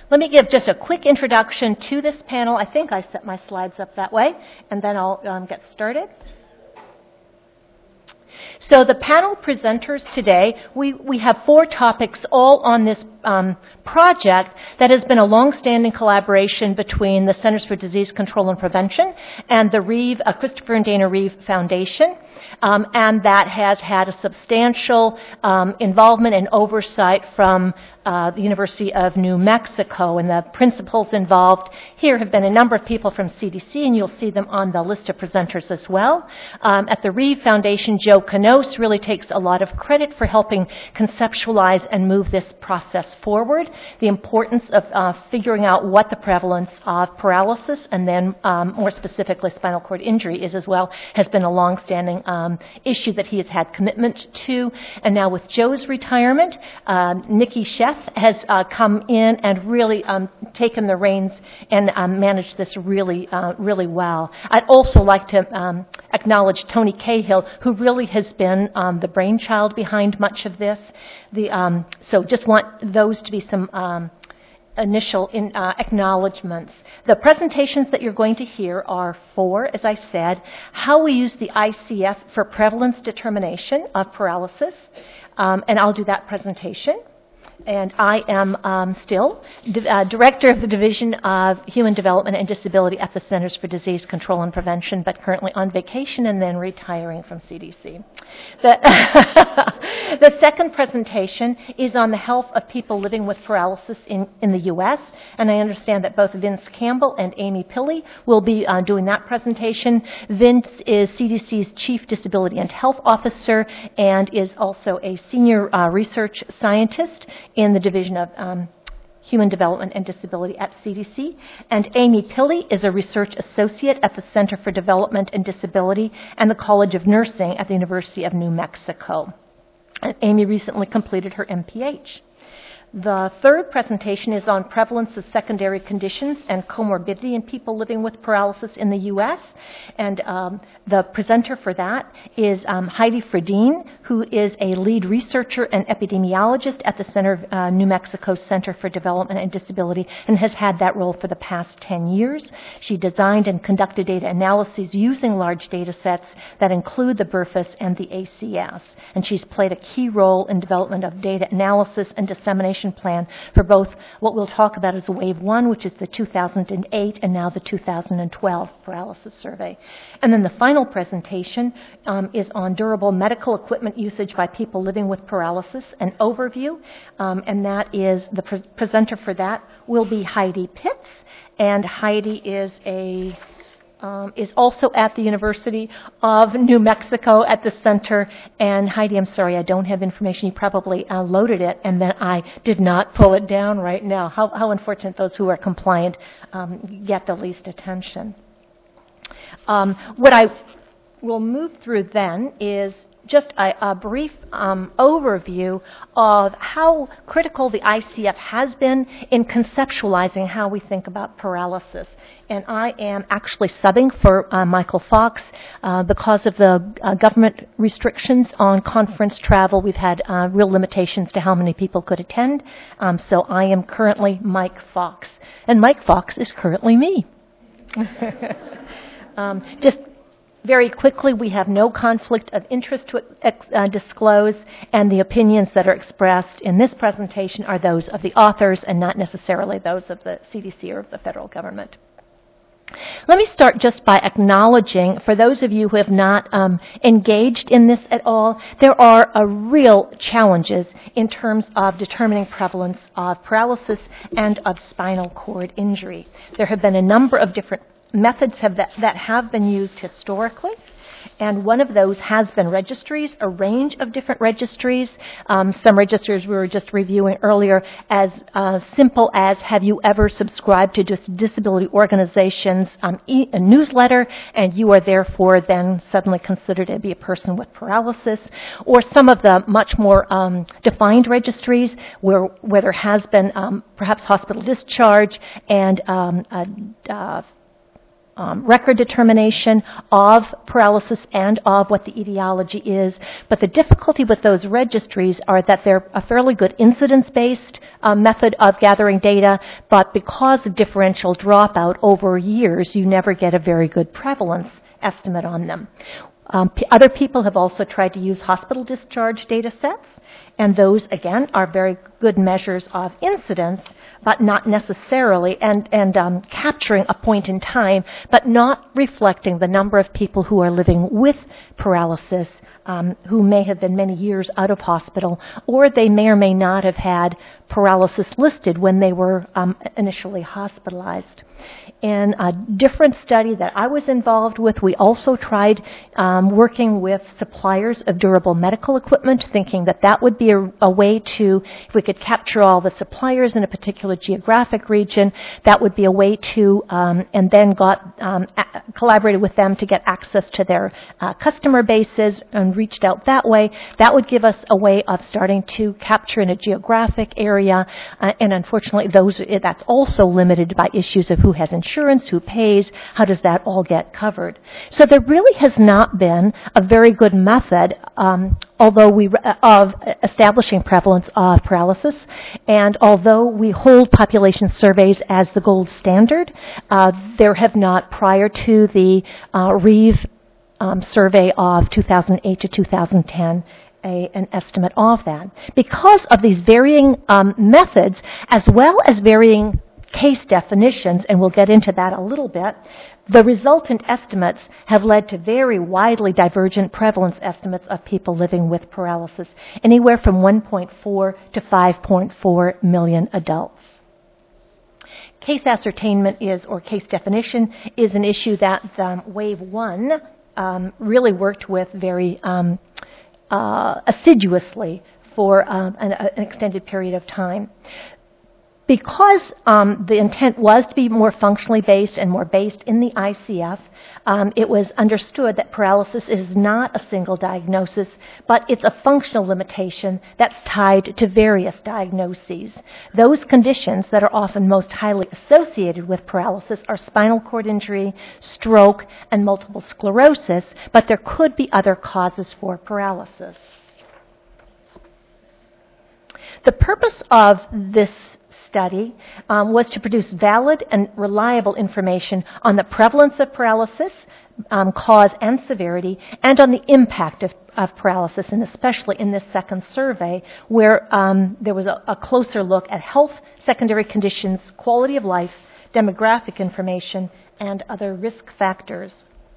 Let me give just a quick introduction to this panel. I think I set my slides up that way, and then I'll get started. So the panel presenters today, we have 4 topics all on this project that has been a long-standing collaboration between the Centers for Disease Control and Prevention and the Christopher and Dana Reeve Foundation, and that has had a substantial involvement and oversight from the University of New Mexico. And the principals involved here have been a number of people from CDC, and you'll see them on the list of presenters as well. At the Reeve Foundation, Joe Canos really takes a lot of credit for helping conceptualize and move this process forward. The importance of figuring out what the prevalence of paralysis and then more specifically spinal cord injury is as well has been a long-standing issue that he has had commitment to. And now with Joe's retirement, Nikki Sheff has come in and really taken the reins and managed this really well. I'd also like to acknowledge Tony Cahill, who really has been the brainchild behind much of this. So just want those to be some initial acknowledgments. The presentations that you're going to hear are 4, as I said, how we use the ICF for prevalence determination of paralysis, and I'll do that presentation. And I am still Director of the Division of Human Development and Disability at the Centers for Disease Control and Prevention, but currently on vacation and then retiring from CDC. The second presentation is on the health of people living with paralysis in the U.S., and I understand that both Vince Campbell and Amy Pilley will be doing that presentation. Vince is CDC's Chief Disability and Health Officer and is also a Senior Research Scientist in the Division of Human Development and Disability at CDC. And Amy Pilley is a Research Associate at the Center for Development and Disability and the College of Nursing at the University of New Mexico. And Amy recently completed her MPH. The third presentation is on prevalence of secondary conditions and comorbidity in people living with paralysis in the U.S. And the presenter for that is Heidi Fredin, who is a lead researcher and epidemiologist at the New Mexico Center for Development and Disability and has had that role for the past 10 years. She designed and conducted data analyses using large data sets that include the BRFIS and the ACS. And she's played a key role in development of data analysis and dissemination plan for both what we'll talk about as Wave 1, which is the 2008, and now the 2012 paralysis survey. And then the final presentation is on durable medical equipment usage by people living with paralysis, an overview, and that is the presenter for that will be Heidi Pitts, and Heidi is also at the University of New Mexico at the center. And Heidi, I'm sorry, I don't have information. You probably loaded it, and then I did not pull it down right now. How unfortunate those who are compliant get the least attention. What I will move through then is just a brief overview of how critical the ICF has been in conceptualizing how we think about paralysis. And I am actually subbing for Michael Fox. Because of the government restrictions on conference travel, we've had real limitations to how many people could attend. So I am currently Mike Fox. And Mike Fox is currently me. Just very quickly, we have no conflict of interest to disclose, and the opinions that are expressed in this presentation are those of the authors and not necessarily those of the CDC or of the federal government. Let me start just by acknowledging, for those of you who have not engaged in this at all, there are real challenges in terms of determining prevalence of paralysis and of spinal cord injury. There have been a number of different methods that have been used historically, and one of those has been registries, a range of different registries. Some registries we were just reviewing earlier as simple as, have you ever subscribed to disability organizations' a newsletter, and you are therefore then suddenly considered to be a person with paralysis, or some of the much more defined registries where there has been perhaps hospital discharge and record determination of paralysis and of what the etiology is. But the difficulty with those registries are that they're a fairly good incidence-based method of gathering data, but because of differential dropout over years, you never get a very good prevalence estimate on them. Other people have also tried to use hospital discharge data sets, and those, again, are very good measures of incidence, but not necessarily, and capturing a point in time, but not reflecting the number of people who are living with paralysis, who may have been many years out of hospital, or they may or may not have had paralysis listed when they were initially hospitalized. In a different study that I was involved with, we also tried working with suppliers of durable medical equipment, thinking that that would be a way to, if we could capture all the suppliers in a particular geographic region, that would be a way to, and then collaborated with them to get access to their customer bases and reached out that way. That would give us a way of starting to capture in a geographic area, and unfortunately that's also limited by issues of who has insurance, who pays, how does that all get covered. So there really has not been a very good method, of establishing prevalence of paralysis, and although we hold population surveys as the gold standard, there have not, prior to the Reeve survey of 2008 to 2010, an estimate of that. Because of these varying methods, as well as varying case definitions, and we'll get into that a little bit, the resultant estimates have led to very widely divergent prevalence estimates of people living with paralysis, anywhere from 1.4 to 5.4 million adults. Case ascertainment or case definition is an issue that Wave 1 really worked with very assiduously for an extended period of time. Because the intent was to be more functionally based and more based in the ICF, it was understood that paralysis is not a single diagnosis, but it's a functional limitation that's tied to various diagnoses. Those conditions that are often most highly associated with paralysis are spinal cord injury, stroke, and multiple sclerosis, but there could be other causes for paralysis. The purpose of this study was to produce valid and reliable information on the prevalence of paralysis, cause and severity, and on the impact of paralysis, and especially in this second survey where there was a closer look at health, secondary conditions, quality of life, demographic information, and other risk factors.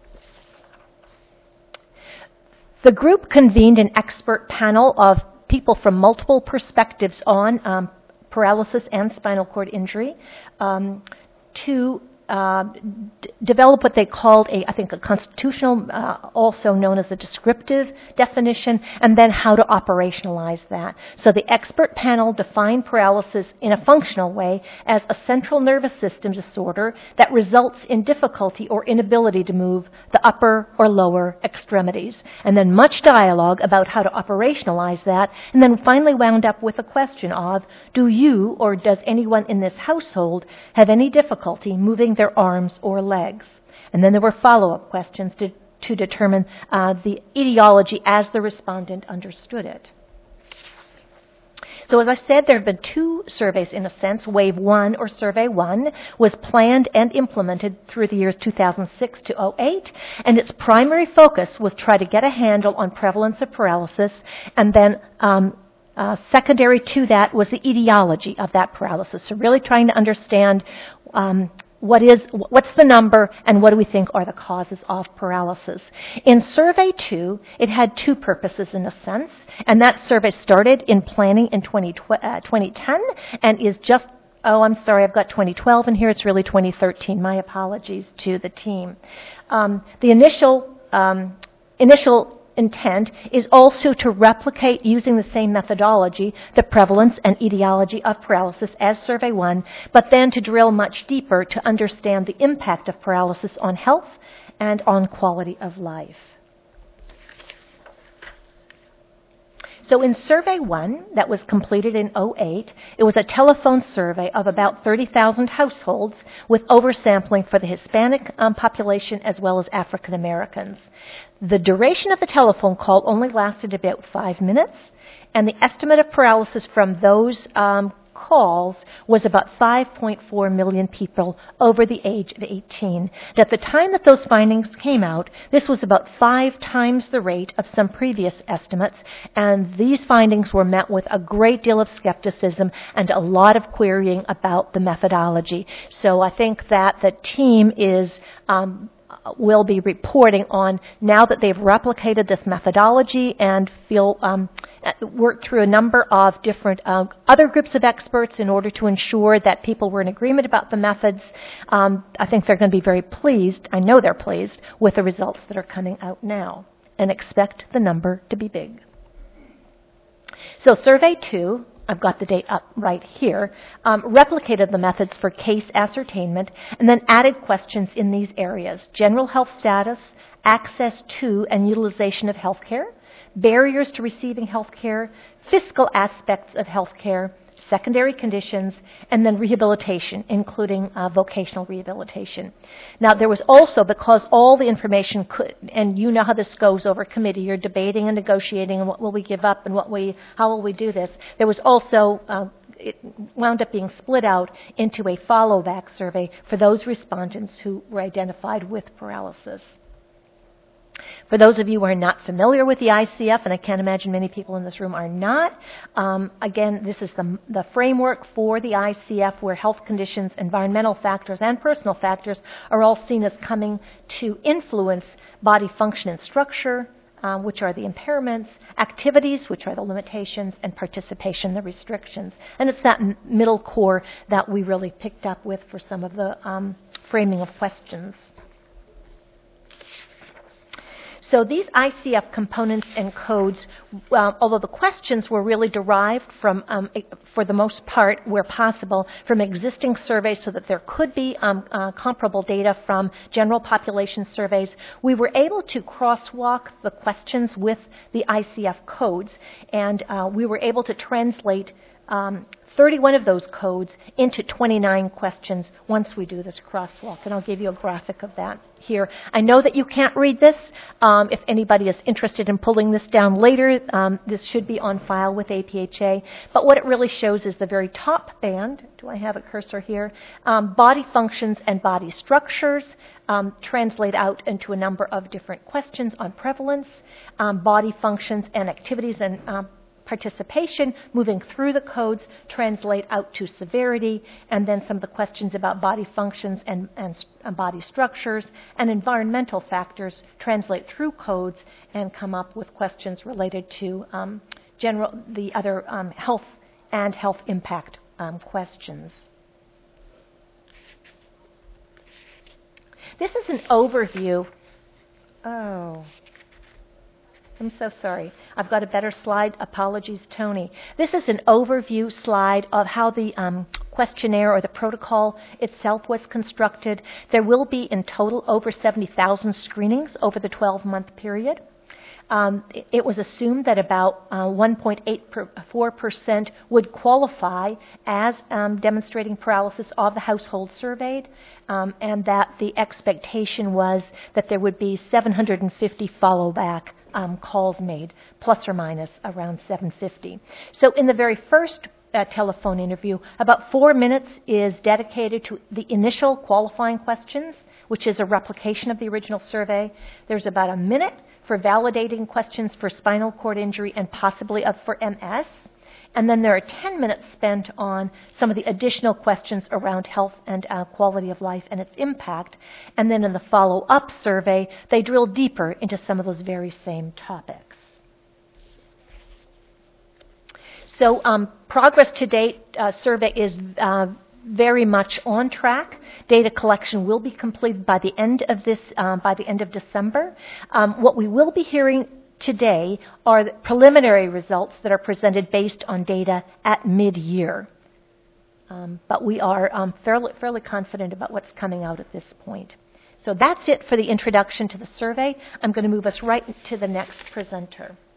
The group convened an expert panel of people from multiple perspectives on paralysis and spinal cord injury to develop what they called a constitutional, also known as a descriptive definition, and then how to operationalize that. So the expert panel defined paralysis in a functional way as a central nervous system disorder that results in difficulty or inability to move the upper or lower extremities. And then much dialogue about how to operationalize that, and then finally wound up with a question of, do you or does anyone in this household have any difficulty moving their arms or legs? And then there were follow-up questions to determine the etiology as the respondent understood it. So as I said, there have been two surveys in a sense. Wave 1, or Survey 1, was planned and implemented through the years 2006 to 2008, and its primary focus was try to get a handle on prevalence of paralysis, and then secondary to that was the etiology of that paralysis. So really trying to understand what's the number and what do we think are the causes of paralysis. In Survey 2, it had two purposes in a sense, and that survey started in planning in 2010 and is just, I'm sorry, I've got 2012 in here, it's really 2013. My apologies to the team. The initial intent is also to replicate, using the same methodology, the prevalence and etiology of paralysis as Survey 1, but then to drill much deeper to understand the impact of paralysis on health and on quality of life. So in Survey 1, that was completed in '08, it was a telephone survey of about 30,000 households with oversampling for the Hispanic population as well as African Americans. The duration of the telephone call only lasted about 5 minutes, and the estimate of paralysis from those calls was about 5.4 million people over the age of 18. And at the time that those findings came out, this was about 5 times the rate of some previous estimates, and these findings were met with a great deal of skepticism and a lot of querying about the methodology. So I think that the team will be reporting on, now that they've replicated this methodology and worked through a number of different other groups of experts in order to ensure that people were in agreement about the methods. I think they're going to be very pleased, I know they're pleased, with the results that are coming out now, and expect the number to be big. So Survey 2, I've got the date up right here, replicated the methods for case ascertainment and then added questions in these areas: general health status, access to and utilization of health care, barriers to receiving health care, fiscal aspects of health care, secondary conditions, and then rehabilitation, including vocational rehabilitation. Now, there was also, because all the information could, and you know how this goes over committee, you're debating and negotiating, and what will we give up, and how will we do this. There was also, it wound up being split out into a follow-back survey for those respondents who were identified with paralysis. For those of you who are not familiar with the ICF, and I can't imagine many people in this room are not, again, this is the framework for the ICF, where health conditions, environmental factors, and personal factors are all seen as coming to influence body function and structure, which are the impairments, activities, which are the limitations, and participation, the restrictions. And it's that middle core that we really picked up with for some of the framing of questions. So these ICF components and codes, although the questions were really derived from, for the most part, where possible, from existing surveys so that there could be comparable data from general population surveys, we were able to crosswalk the questions with the ICF codes, and we were able to translate 31 of those codes into 29 questions once we do this crosswalk. And I'll give you a graphic of that here. I know that you can't read this. If anybody is interested in pulling this down later, this should be on file with APHA. But what it really shows is the very top band. Do I have a cursor here? Body functions and body structures translate out into a number of different questions on prevalence, body functions and activities and participation, moving through the codes, translate out to severity, and then some of the questions about body functions and body structures and environmental factors translate through codes and come up with questions related to the other health and health impact questions. This is an overview. Oh, I'm so sorry. I've got a better slide. Apologies, Tony. This is an overview slide of how the questionnaire or the protocol itself was constructed. There will be in total over 70,000 screenings over the 12-month period. It was assumed that about 1.84% would qualify as demonstrating paralysis of the household surveyed, and that the expectation was that there would be 750 follow-back calls made, plus or minus around 750. So in the very first telephone interview, about 4 minutes is dedicated to the initial qualifying questions, which is a replication of the original survey. There's about a minute for validating questions for spinal cord injury and possibly for MS. And then there are 10 minutes spent on some of the additional questions around health and quality of life and its impact. And then in the follow-up survey, they drill deeper into some of those very same topics. So progress to date survey is very much on track. Data collection will be completed by the end of December. What we will be hearing today are the preliminary results that are presented based on data at mid-year. But we are fairly confident about what's coming out at this point. So that's it for the introduction to the survey. I'm going to move us right to the next presenter.